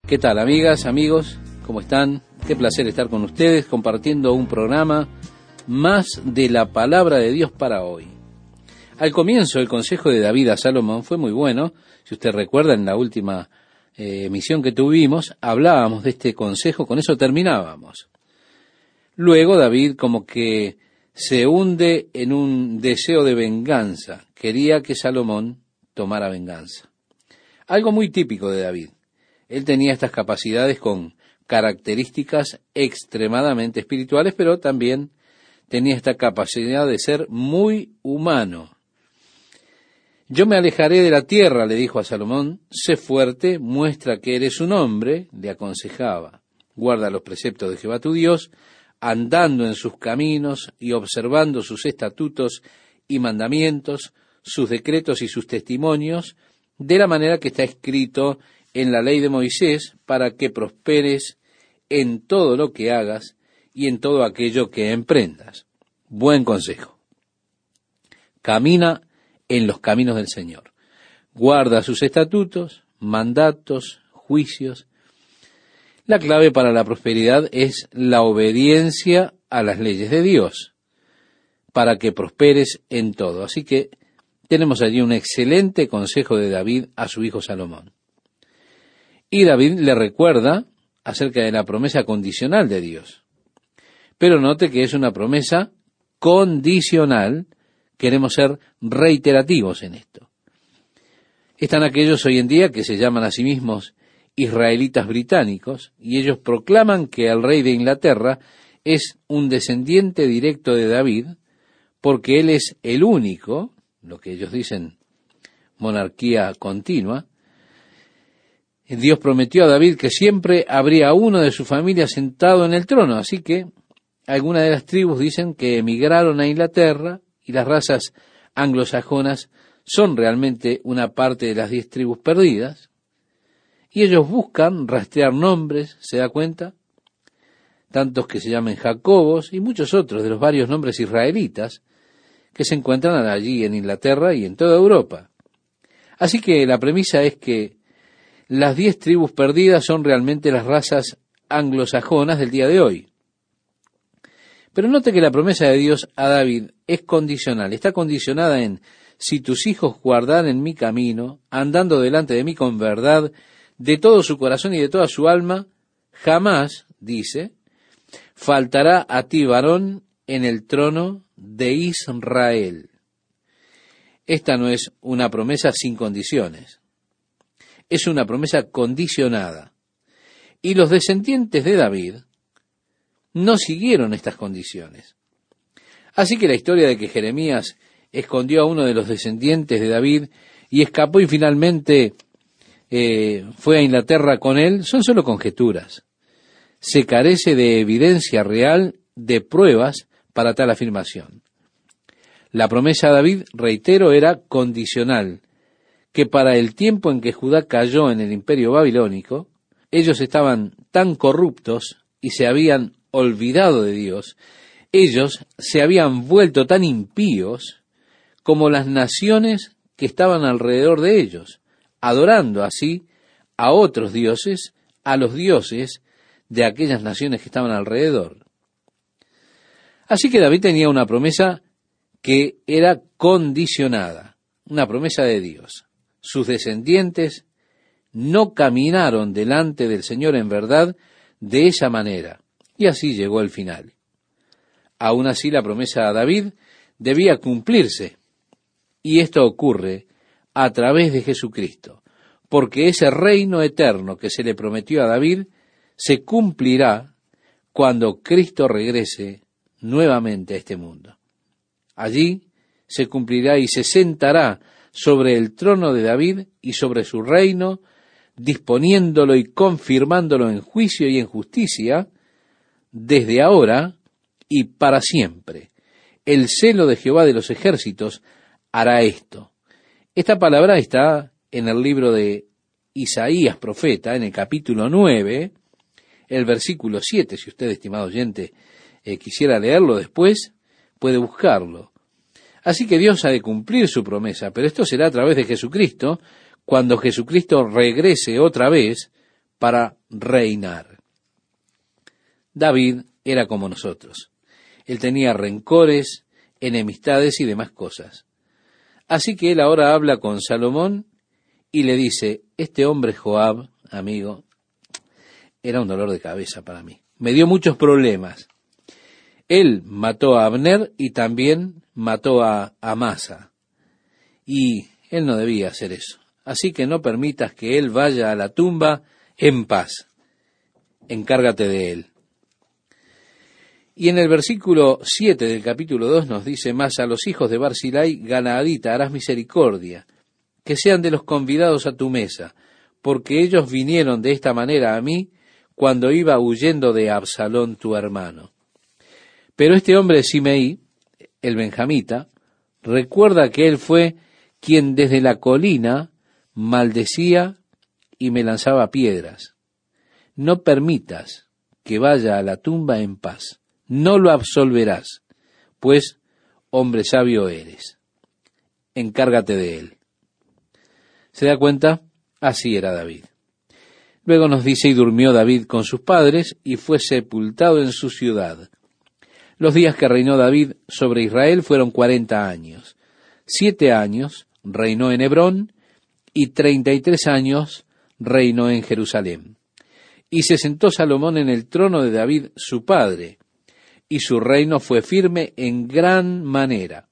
¿Qué tal, amigas, amigos? ¿Cómo están? Qué placer estar con ustedes compartiendo un programa más de la palabra de Dios para hoy. Al comienzo, el consejo de David a Salomón fue muy bueno. Si usted recuerda, en la última emisión que tuvimos, hablábamos de este consejo, con eso terminábamos. Luego David como que se hunde en un deseo de venganza. Quería que Salomón tomara venganza. Algo muy típico de David. Él tenía estas capacidades con características extremadamente espirituales, pero también tenía esta capacidad de ser muy humano. Yo me alejaré de la tierra, le dijo a Salomón, sé fuerte, muestra que eres un hombre, le aconsejaba. Guarda los preceptos de Jehová tu Dios, andando en sus caminos y observando sus estatutos y mandamientos, sus decretos y sus testimonios, de la manera que está escrito en la ley de Moisés, para que prosperes en todo lo que hagas y en todo aquello que emprendas. Buen consejo. Camina en los caminos del Señor. Guarda sus estatutos, mandatos, juicios. La clave para la prosperidad es la obediencia a las leyes de Dios, para que prosperes en todo. Así que tenemos allí un excelente consejo de David a su hijo Salomón. Y David le recuerda acerca de la promesa condicional de Dios. Pero note que es una promesa condicional. Queremos ser reiterativos en esto. Están aquellos hoy en día que se llaman a sí mismos israelitas británicos, y ellos proclaman que el rey de Inglaterra es un descendiente directo de David, porque él es el único, lo que ellos dicen, monarquía continua. Dios prometió a David que siempre habría uno de su familia sentado en el trono, así que algunas de las tribus dicen que emigraron a Inglaterra, y las razas anglosajonas son realmente una parte de las 10 tribus perdidas, y ellos buscan rastrear nombres, ¿se da cuenta? Tantos que se llamen Jacobos y muchos otros de los varios nombres israelitas que se encuentran allí en Inglaterra y en toda Europa. Así que la premisa es que las 10 tribus perdidas son realmente las razas anglosajonas del día de hoy. Pero note que la promesa de Dios a David es condicional, está condicionada en: si tus hijos guardan mi camino, andando delante de mí con verdad, de todo su corazón y de toda su alma, jamás, dice, faltará a ti varón en el trono de Israel. Esta no es una promesa sin condiciones. Es una promesa condicionada. Y los descendientes de David no siguieron estas condiciones. Así que la historia de que Jeremías escondió a uno de los descendientes de David y escapó y finalmente fue a Inglaterra con él son solo conjeturas. Se carece de evidencia real, de pruebas para tal afirmación. La promesa a David, reitero, era condicional, que para el tiempo en que Judá cayó en el imperio babilónico, ellos estaban tan corruptos y se habían olvidado de Dios, ellos se habían vuelto tan impíos como las naciones que estaban alrededor de ellos, adorando así a otros dioses, a los dioses de aquellas naciones que estaban alrededor. Así que David tenía una promesa que era condicionada, una promesa de Dios. Sus descendientes no caminaron delante del Señor en verdad de esa manera, y así llegó el final. Aún así, la promesa a David debía cumplirse, y esto ocurre a través de Jesucristo, porque ese reino eterno que se le prometió a David se cumplirá cuando Cristo regrese nuevamente a este mundo. Allí se cumplirá y se sentará sobre el trono de David y sobre su reino, disponiéndolo y confirmándolo en juicio y en justicia, desde ahora y para siempre. El celo de Jehová de los ejércitos hará esto. Esta palabra está en el libro de Isaías, profeta, en el capítulo 9, el versículo 7. Si usted, estimado oyente, quisiera leerlo después, puede buscarlo. Así que Dios ha de cumplir su promesa, pero esto será a través de Jesucristo, cuando Jesucristo regrese otra vez para reinar. David era como nosotros. Él tenía rencores, enemistades y demás cosas. Así que él ahora habla con Salomón y le dice, este hombre Joab, amigo, era un dolor de cabeza para mí. Me dio muchos problemas. Él mató a Abner y también mató a Amasa. Y él no debía hacer eso. Así que no permitas que él vaya a la tumba en paz. Encárgate de él. Y en el versículo 7 del capítulo 2 nos dice, más a los hijos de Barzilai, Galaadita, harás misericordia, que sean de los convidados a tu mesa, porque ellos vinieron de esta manera a mí cuando iba huyendo de Absalón tu hermano. Pero este hombre Simeí, el benjamita, recuerda que él fue quien desde la colina maldecía y me lanzaba piedras. No permitas que vaya a la tumba en paz. No lo absolverás, pues hombre sabio eres. Encárgate de él. ¿Se da cuenta? Así era David. Luego nos dice, y durmió David con sus padres, y fue sepultado en su ciudad. Los días que reinó David sobre Israel fueron 40 años. 7 años reinó en Hebrón, y 33 años reinó en Jerusalén. Y se sentó Salomón en el trono de David su padre, y su reino fue firme en gran manera.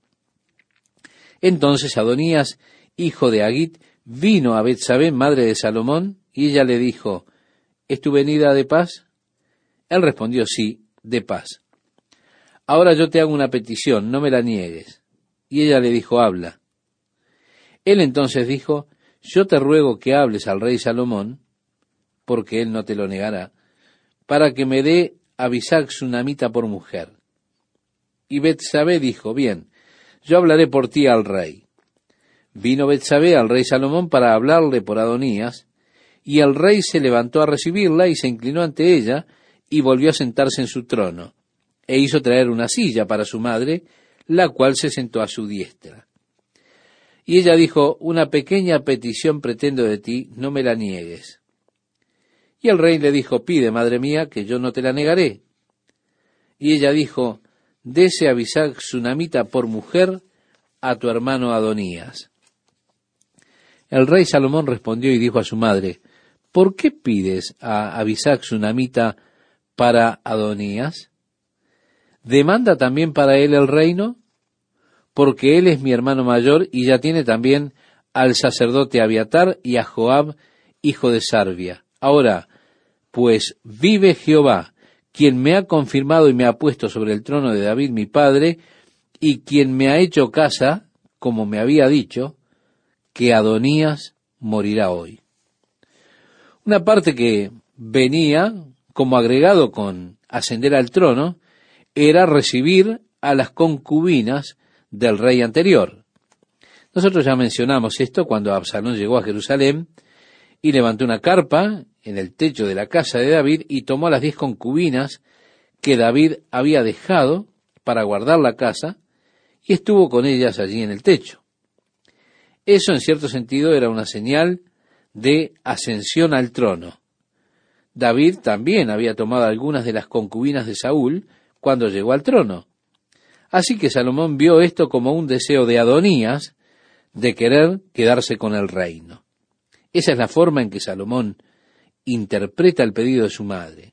Entonces Adonías, hijo de Agit, vino a Betsabé, madre de Salomón, y ella le dijo, ¿es tu venida de paz? Él respondió, sí, de paz. Ahora yo te hago una petición, no me la niegues. Y ella le dijo, habla. Él entonces dijo, yo te ruego que hables al rey Salomón, porque él no te lo negará, para que me dé a Abisag sunamita por mujer. Y Betsabé dijo, bien, yo hablaré por ti al rey. Vino Betsabé al rey Salomón para hablarle por Adonías, y el rey se levantó a recibirla y se inclinó ante ella, y volvió a sentarse en su trono, e hizo traer una silla para su madre, la cual se sentó a su diestra. Y ella dijo, una pequeña petición pretendo de ti, no me la niegues. Y el rey le dijo, pide, madre mía, que yo no te la negaré. Y ella dijo, dese a Abisag sunamita por mujer a tu hermano Adonías. El rey Salomón respondió y dijo a su madre, ¿por qué pides a Abisag sunamita para Adonías? ¿Demanda también para él el reino? Porque él es mi hermano mayor y ya tiene también al sacerdote Abiatar y a Joab, hijo de Sarvia. Ahora, pues vive Jehová, quien me ha confirmado y me ha puesto sobre el trono de David mi padre, y quien me ha hecho casa, como me había dicho, que Adonías morirá hoy. Una parte que venía como agregado con ascender al trono era recibir a las concubinas del rey anterior. Nosotros ya mencionamos esto cuando Absalón llegó a Jerusalén y levantó una carpa en el techo de la casa de David y tomó a las 10 concubinas que David había dejado para guardar la casa y estuvo con ellas allí en el techo. Eso en cierto sentido era una señal de ascensión al trono. David también había tomado algunas de las concubinas de Saúl cuando llegó al trono. Así que Salomón vio esto como un deseo de Adonías de querer quedarse con el reino. Esa es la forma en que Salomón interpreta el pedido de su madre.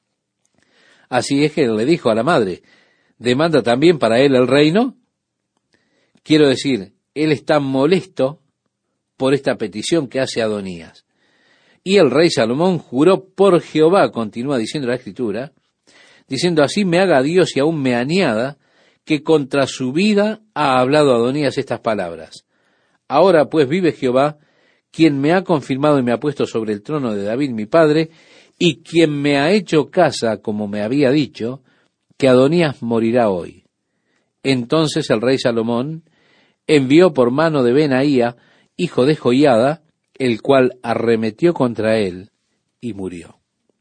Así es que le dijo a la madre, ¿demanda también para él el reino? Quiero decir, él está molesto por esta petición que hace Adonías. Y el rey Salomón juró por Jehová, continúa diciendo la Escritura, diciendo, así me haga Dios y aún me añada, que contra su vida ha hablado Adonías estas palabras. Ahora pues vive Jehová, quien me ha confirmado y me ha puesto sobre el trono de David mi padre, y quien me ha hecho casa como me había dicho, que Adonías morirá hoy. Entonces el rey Salomón envió por mano de Benaía, hijo de Joiada, el cual arremetió contra él y murió.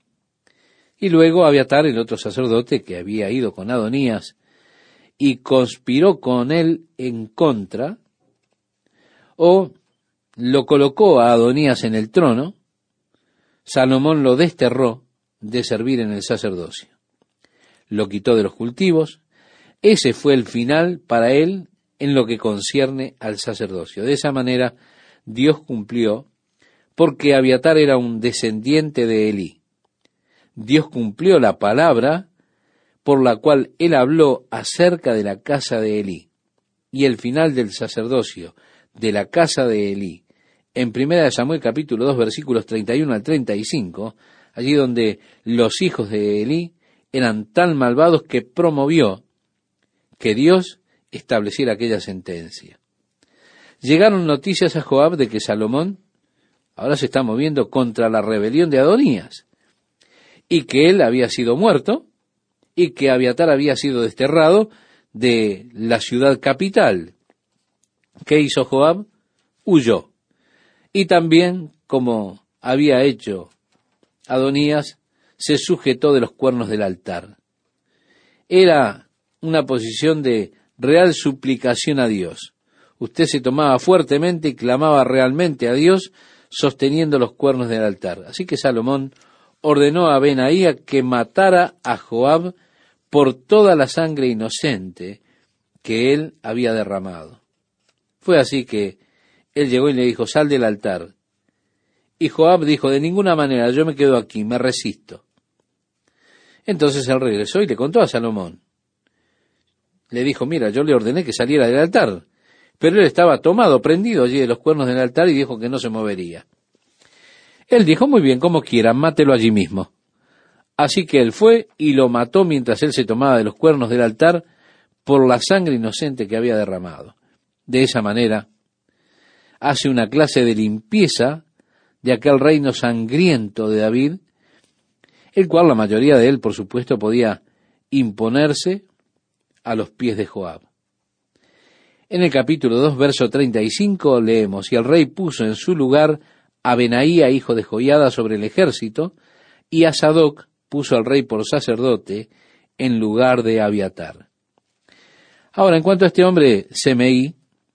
Y luego Abiatar, el otro sacerdote que había ido con Adonías y conspiró con él en contra, o lo colocó a Adonías en el trono, Salomón lo desterró de servir en el sacerdocio. Lo quitó de los cultivos. Ese fue el final para él en lo que concierne al sacerdocio. De esa manera, Dios cumplió, porque Abiatar era un descendiente de Elí. Dios cumplió la palabra por la cual él habló acerca de la casa de Elí. Y el final del sacerdocio de la casa de Elí, en 1 Samuel capítulo 2, versículos 31 al 35, allí donde los hijos de Elí eran tan malvados que promovió que Dios estableciera aquella sentencia. Llegaron noticias a Joab de que Salomón ahora se está moviendo contra la rebelión de Adonías, y que él había sido muerto, y que Abiatar había sido desterrado de la ciudad capital. ¿Qué hizo Joab? Huyó. Y también, como había hecho Adonías, se sujetó de los cuernos del altar. Era una posición de real suplicación a Dios. Usted se tomaba fuertemente y clamaba realmente a Dios, sosteniendo los cuernos del altar. Así que Salomón ordenó a Benaía que matara a Joab por toda la sangre inocente que él había derramado. Fue así que él llegó y le dijo: sal del altar. Y Joab dijo: de ninguna manera, yo me quedo aquí, me resisto. Entonces él regresó y le contó a Salomón. Le dijo: mira, yo le ordené que saliera del altar, pero él estaba tomado, prendido allí de los cuernos del altar, y dijo que no se movería. Él dijo: muy bien, como quiera, mátelo allí mismo. Así que él fue y lo mató mientras él se tomaba de los cuernos del altar por la sangre inocente que había derramado. De esa manera, hace una clase de limpieza de aquel reino sangriento de David, el cual la mayoría de él, por supuesto, podía imponerse a los pies de Joab. En el capítulo 2, verso 35, leemos: y el rey puso en su lugar a Benaía, hijo de Joiada, sobre el ejército, y a Sadoc puso al rey por sacerdote en lugar de Abiatar. Ahora, en cuanto a este hombre, Semeí,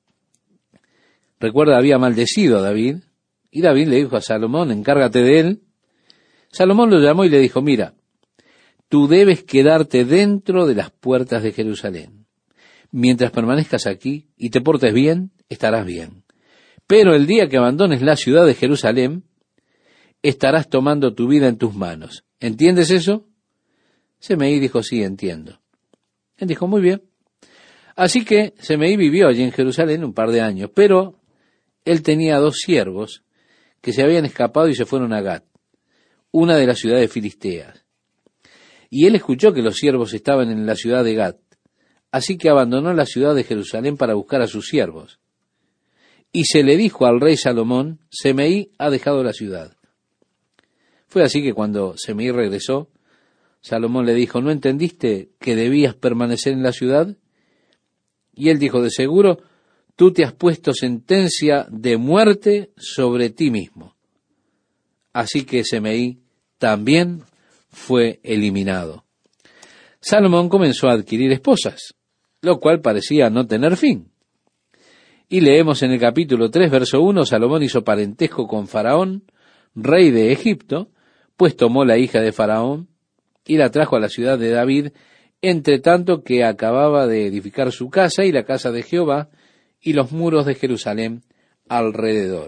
recuerda, había maldecido a David, y David le dijo a Salomón: encárgate de él. Salomón lo llamó y le dijo: mira, tú debes quedarte dentro de las puertas de Jerusalén. Mientras permanezcas aquí y te portes bien, estarás bien. Pero el día que abandones la ciudad de Jerusalén, estarás tomando tu vida en tus manos. ¿Entiendes eso? Semeí dijo: sí, entiendo. Él dijo: muy bien. Así que Semeí vivió allí en Jerusalén un par de años, pero él tenía 2 siervos que se habían escapado y se fueron a Gat, una de las ciudades filisteas. Y él escuchó que los siervos estaban en la ciudad de Gat, así que abandonó la ciudad de Jerusalén para buscar a sus siervos. Y se le dijo al rey Salomón: Semeí ha dejado la ciudad. Fue así que cuando Semeí regresó, Salomón le dijo: ¿no entendiste que debías permanecer en la ciudad? Y él dijo: de seguro, tú te has puesto sentencia de muerte sobre ti mismo. Así que Semeí también fue eliminado. Salomón comenzó a adquirir esposas, lo cual parecía no tener fin. Y leemos en el capítulo 3, verso 1, Salomón hizo parentesco con Faraón, rey de Egipto, pues tomó la hija de Faraón y la trajo a la ciudad de David, entre tanto que acababa de edificar su casa y la casa de Jehová y los muros de Jerusalén alrededor.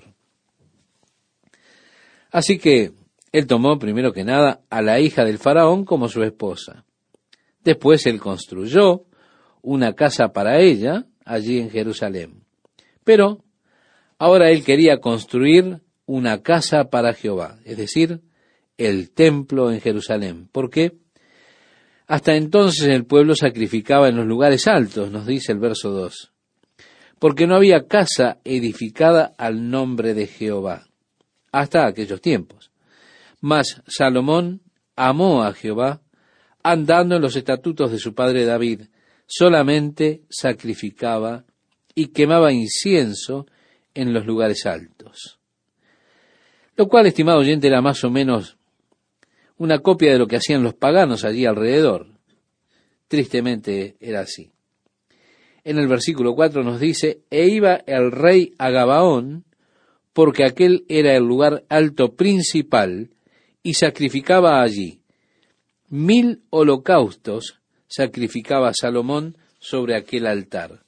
Así que él tomó primero que nada a la hija del Faraón como su esposa. Después él construyó una casa para ella allí en Jerusalén. Pero ahora él quería construir una casa para Jehová, es decir, el templo en Jerusalén. ¿Por qué? Hasta entonces el pueblo sacrificaba en los lugares altos, nos dice el verso 2, porque no había casa edificada al nombre de Jehová, hasta aquellos tiempos. Mas Salomón amó a Jehová, andando en los estatutos de su padre David, solamente sacrificaba y quemaba incienso en los lugares altos. Lo cual, estimado oyente, era más o menos una copia de lo que hacían los paganos allí alrededor. Tristemente era así. En el versículo 4 nos dice: e iba el rey a Gabaón, porque aquel era el lugar alto principal y sacrificaba allí. 1000 holocaustos sacrificaba Salomón sobre aquel altar.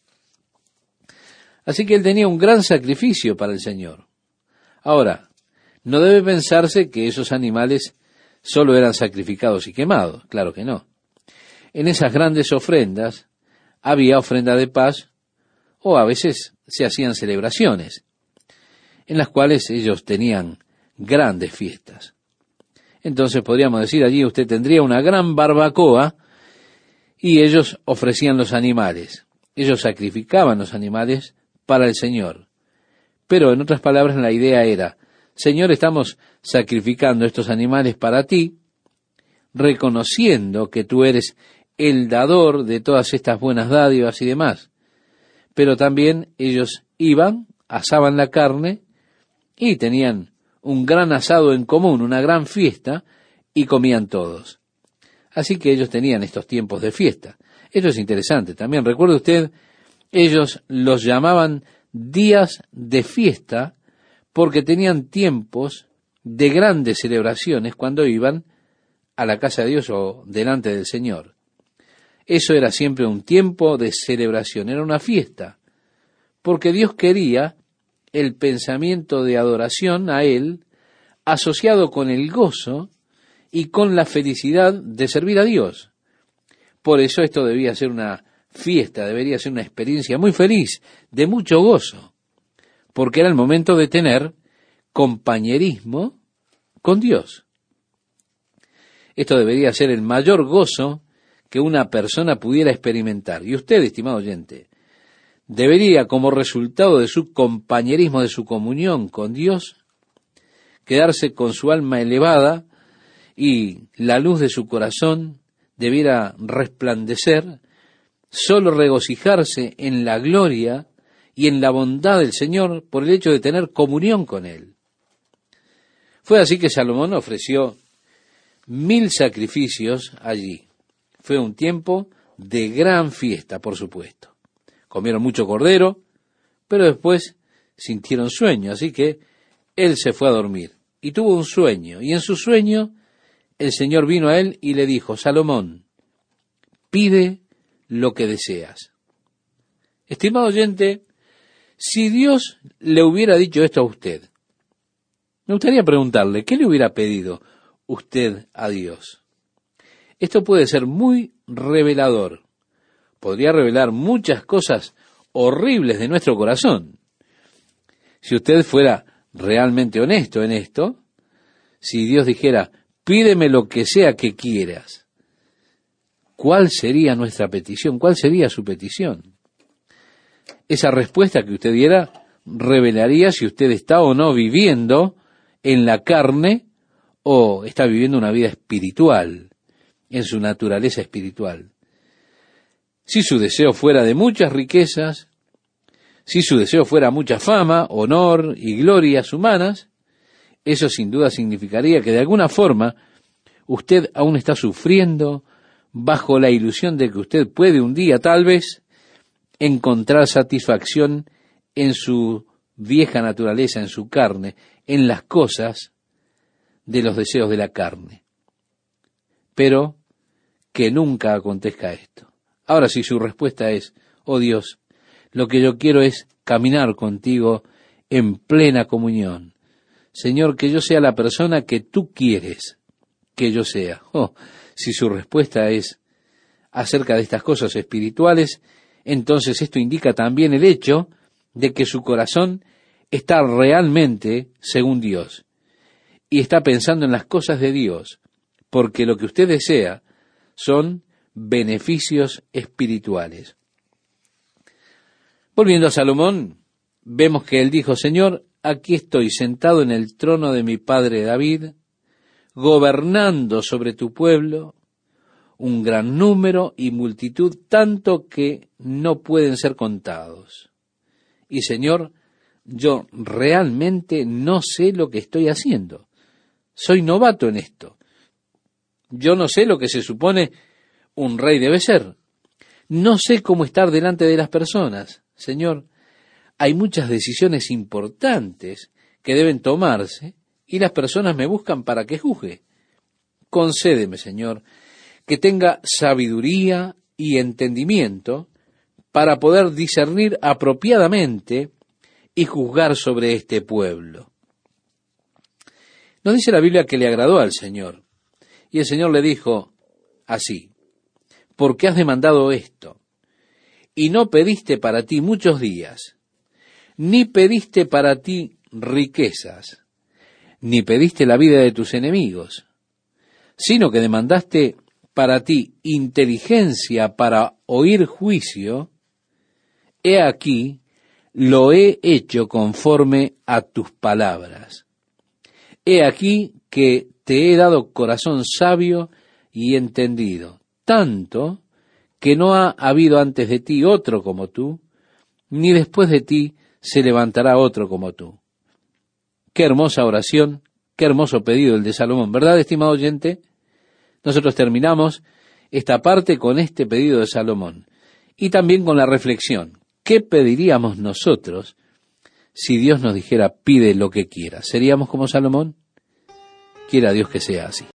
Así que él tenía un gran sacrificio para el Señor. Ahora, no debe pensarse que esos animales solo eran sacrificados y quemados. Claro que no. En esas grandes ofrendas había ofrenda de paz, o a veces se hacían celebraciones, en las cuales ellos tenían grandes fiestas. Entonces podríamos decir, allí usted tendría una gran barbacoa y ellos ofrecían los animales. Ellos sacrificaban los animales para el Señor. Pero en otras palabras la idea era, Señor, estamos sacrificando estos animales para ti, reconociendo que tú eres el dador de todas estas buenas dádivas y demás. Pero también ellos iban, asaban la carne y tenían un gran asado en común, una gran fiesta, y comían todos. Así que ellos tenían estos tiempos de fiesta. Esto es interesante también. Recuerde usted, ellos los llamaban días de fiesta porque tenían tiempos de grandes celebraciones cuando iban a la casa de Dios o delante del Señor. Eso era siempre un tiempo de celebración, era una fiesta, porque Dios quería el pensamiento de adoración a Él asociado con el gozo y con la felicidad de servir a Dios. Por eso esto debía ser una fiesta, debería ser una experiencia muy feliz, de mucho gozo, porque era el momento de tener compañerismo con Dios. Esto debería ser el mayor gozo que una persona pudiera experimentar. Y usted, estimado oyente, debería, como resultado de su compañerismo, de su comunión con Dios, quedarse con su alma elevada y la luz de su corazón debiera resplandecer, solo regocijarse en la gloria y en la bondad del Señor por el hecho de tener comunión con Él. Fue así que Salomón ofreció 1000 sacrificios allí. Fue un tiempo de gran fiesta, por supuesto. Comieron mucho cordero, pero después sintieron sueño, así que él se fue a dormir y tuvo un sueño. Y en su sueño el Señor vino a él y le dijo, Salomón, pide lo que deseas. Estimado oyente, si Dios le hubiera dicho esto a usted, me gustaría preguntarle, ¿qué le hubiera pedido usted a Dios? Esto puede ser muy revelador. Podría revelar muchas cosas horribles de nuestro corazón. Si usted fuera realmente honesto en esto, si Dios dijera, pídeme lo que sea que quieras, ¿cuál sería nuestra petición? ¿Cuál sería su petición? Esa respuesta que usted diera revelaría si usted está o no viviendo en la carne o está viviendo una vida espiritual, en su naturaleza espiritual. Si su deseo fuera de muchas riquezas, si su deseo fuera mucha fama, honor y glorias humanas, eso sin duda significaría que de alguna forma usted aún está sufriendo bajo la ilusión de que usted puede un día tal vez encontrar satisfacción en su vieja naturaleza, en su carne, en las cosas de los deseos de la carne. Pero que nunca acontezca esto. Ahora, si su respuesta es, oh Dios, lo que yo quiero es caminar contigo en plena comunión. Señor, que yo sea la persona que tú quieres que yo sea. Oh, si su respuesta es acerca de estas cosas espirituales, entonces esto indica también el hecho de que su corazón está realmente según Dios y está pensando en las cosas de Dios, porque lo que usted desea son beneficios espirituales. Volviendo a Salomón, vemos que él dijo, Señor, aquí estoy sentado en el trono de mi padre David, gobernando sobre tu pueblo, un gran número y multitud, tanto que no pueden ser contados. Y Señor, yo realmente no sé lo que estoy haciendo. Soy novato en esto. Yo no sé lo que se supone un rey debe ser. No sé cómo estar delante de las personas. Señor, hay muchas decisiones importantes que deben tomarse y las personas me buscan para que juzgue. concédeme, Señor, que tenga sabiduría y entendimiento para poder discernir apropiadamente y juzgar sobre este pueblo. Nos dice la Biblia que le agradó al Señor, y el Señor le dijo así: porque has demandado esto, y no pediste para ti muchos días, ni pediste para ti riquezas, ni pediste la vida de tus enemigos, sino que demandaste para ti inteligencia para oír juicio, he aquí, lo he hecho conforme a tus palabras. He aquí que te he dado corazón sabio y entendido, tanto que no ha habido antes de ti otro como tú, ni después de ti se levantará otro como tú. Qué hermosa oración, qué hermoso pedido el de Salomón, ¿verdad, estimado oyente? Nosotros terminamos esta parte con este pedido de Salomón y también con la reflexión: ¿qué pediríamos nosotros si Dios nos dijera pide lo que quieras? ¿Seríamos como Salomón? Quiera Dios que sea así.